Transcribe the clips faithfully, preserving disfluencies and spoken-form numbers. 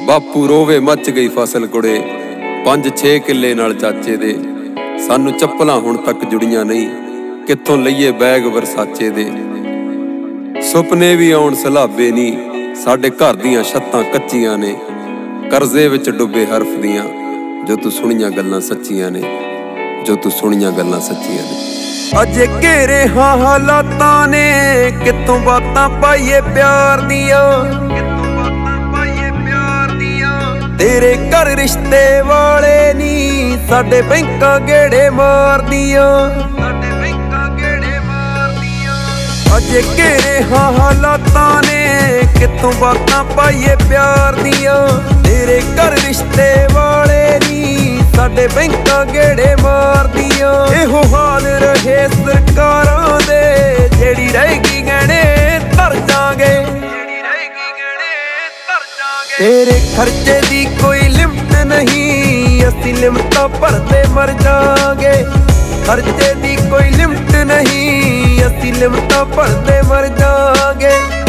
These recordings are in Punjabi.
ਬਾਪੂ ਰੋਵੇ ਮੱਚ ਗਈ ਫਸਲ ਕੁੜੇ, ਪੰਜ ਛੇ ਕਿੱਲੇ ਨਾਲ ਚਾਚੇ ਦੇ। ਸਾਨੂੰ ਚੱਪਲਾਂ ਹੁਣ ਤੱਕ ਜੁੜੀਆਂ ਨਹੀਂ, ਕਿੱਥੋਂ ਲਈਏ ਬੈਗ ਵਰਸਾਚੇ ਦੇ। ਸੁਪਨੇ ਵੀ ਆਉਣ ਸਲਾਬੇ ਨਹੀਂ, ਸਾਡੇ ਘਰ ਦੀਆਂ ਛੱਤਾਂ ਕੱਚੀਆਂ ਨੇ। ਕਰਜ਼ੇ ਵਿੱਚ ਡੁੱਬੇ ਹਰਫ ਦੀਆਂ, ਜੋ ਤੂੰ ਸੁਣੀਆਂ ਗੱਲਾਂ ਸੱਚੀਆਂ ਨੇ, ਜੋ ਤੂੰ ਸੁਣੀਆਂ ਗੱਲਾਂ ਸੱਚੀਆਂ ਨੇ। ਅਜੇ ਘੇਰੇ ਹਾਂ ਹਾਲਾਤਾਂ ਨੇ, ਕਿੱਥੋਂ ਬਾਤਾਂ ਪਾਈਏ ਪਿਆਰ ਦੀਆਂ। ਤੇਰੇ ਘਰ ਰਿਸ਼ਤੇ ਵਾਲੇ ਨੀ, ਸਾਡੇ ਬੈਂਕਾਂ ਗੇੜੇ ਮਾਰਦੀਆਂ। ਅਜੇ ਘੇਰੇ ਹਾਂ ਹਾਲਾਤਾਂ ਨੇ, ਕਿੱਥੋਂ ਬਾਤਾਂ ਪਾਈਏ ਪਿਆਰ ਦੀਆਂ। ਤੇਰੇ ਘਰ ਰਿਸ਼ਤੇ ਵਾਲੇ ਨੀ, ਸਾਡੇ ਬੈਂਕਾਂ ਗੇੜੇ ਮਾਰਦੀਆਂ। ਇਹੋ ਹਾਲ ਰਹੇ ਸਰਕਾਰਾਂ ਦੇ, ਜਿਹੜੀ ਰਹੇਗੀ ਗਹਿਣੇ ਧਰ ਜਾਗੇ। ਤੇਰੇ ਖਰਚੇ ਦੀ ਕੋਈ ਲਿਮਟ ਨਹੀਂ, ਅਸੀਂ ਲਿਮਟਾਂ ਭਰਦੇ ਮਰ ਜਾਗੇ। ਖਰਚੇ ਦੀ ਕੋਈ ਲਿਮਟ ਨਹੀਂ, ਅਸੀਂ ਲਿਮਟਾਂ ਭਰਦੇ ਮਰ ਜਾਗੇ।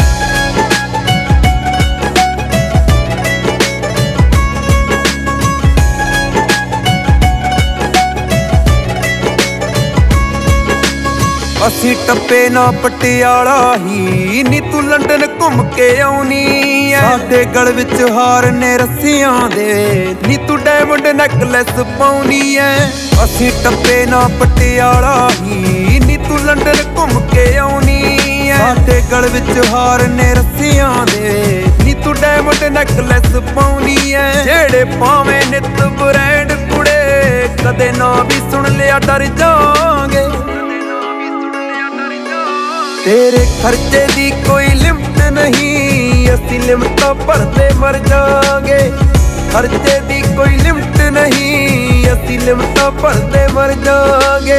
ਅਸੀਂ ਟੱਪੇ ਨਾ ਪਟਿਆਲਾ ਹੀ, ਨੀ ਤੂੰ ਲੰਡਨ ਘੁੰਮ ਕੇ ਆਉਣੀ ਐ। ਸਾਡੇ ਗਲ ਵਿੱਚ ਹਾਰ ਨੇ ਰੱਸਿਆਂ ਦੇ, ਨੀ ਤੂੰ ਡਾਇਮੰਡ ਨੈਕਲੈਸ ਪਾਉਣੀ ਐ। ਅਸੀਂ ਟੱਪੇ ਨਾ ਪਟਿਆਲਾ ਹੀ, ਨੀ ਤੂੰ ਲੰਡਨ ਘੁੰਮ ਕੇ ਆਉਣੀ ਐ। ਸਾਡੇ ਗਲ ਵਿੱਚ ਹਾਰ ਨੇ ਰੱਸਿਆਂ ਦੇ, ਨੀ ਤੂੰ ਡਾਇਮੰਡ ਨੈਕਲੈਸ ਪਾਉਣੀ ਐ। ਜਿਹੜੇ ਪਾਵੇਂ ਨਿੱਤ ਬ੍ਰੈਂਡ ਕੁੜੇ, ਕਦੇ ਨਾ ਵੀ ਸੁਣ ਲਿਆ ਡਰ ਜਾਵਾਂਗੇ। ਤੇਰੇ ਖਰਚੇ ਦੀ ਕੋਈ ਲਿਮਟ ਨਹੀਂ, ਅਸੀਂ ਲਿਮਟਾਂ ਭਰਦੇ ਮਰ ਜਾਗੇ। ਖਰਚੇ ਦੀ ਕੋਈ ਲਿਮਟ ਨਹੀਂ, ਅਸੀਂ ਲਿਮਟਾਂ ਭਰਦੇ ਮਰ ਜਾਗੇ।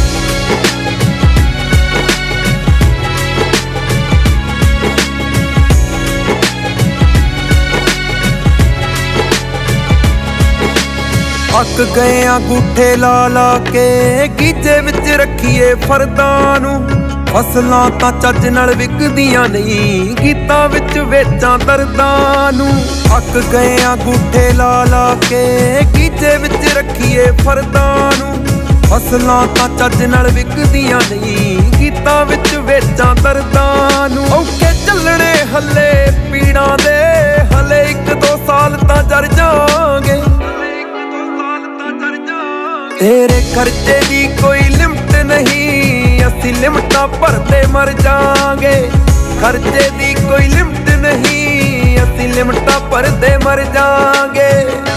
ਅੱਕ ਗਏ ਆ ਗੂਠੇ ਲਾ ਲਾ ਕੇ, ਗੀਜੇ ਵਿੱਚ ਰੱਖੀਏ ਫਰਦਾਂ ਨੂੰ। ਫਸਲਾਂ ਤਾਂ ਚੱਜ ਨਾਲ ਵਿਕਦੀਆਂ ਨਹੀਂ, ਗੀਤਾਂ ਵਿੱਚ ਵੇਚਾਂ ਦਰਦਾਂ ਨੂੰ। ਅੱਕ ਗਏ ਆ ਗੂਠੇ ਲਾ ਲਾ ਕੇ, ਗੀਜੇ ਵਿੱਚ ਰੱਖੀਏ ਫਰਦਾਂ ਨੂੰ। ਫਸਲਾਂ ਤਾਂ ਚੱਜ ਨਾਲ ਵਿਕਦੀਆਂ ਨਹੀਂ, ਗੀਤਾਂ ਵਿੱਚ ਵੇਚਾਂ ਦਰਦਾਂ ਨੂੰ। ਔਖੇ ਚੱਲਣੇ ਹੱਲੇ ਪੀੜਾਂ ਦੇ, ਹਲੇ ਇੱਕ ਦੋ ਸਾਲ ਤਾਂ ਜਰ ਜਾਵਾਂਗੇ। ਤੇਰੇ ਖਰਚੇ ਦੀ ਕੋਈ ਲਿਮਟ ਨਹੀਂ, ਅਸੀਂ ਲਿਮਟਾਂ ਭਰਦੇ ਮਰ ਜਾਗੇ। ਖਰਚੇ ਦੀ ਕੋਈ ਲਿਮਟ ਨਹੀਂ, ਅਸੀਂ ਲਿਮਟਾਂ ਭਰਦੇ ਮਰ ਜਾਗੇ।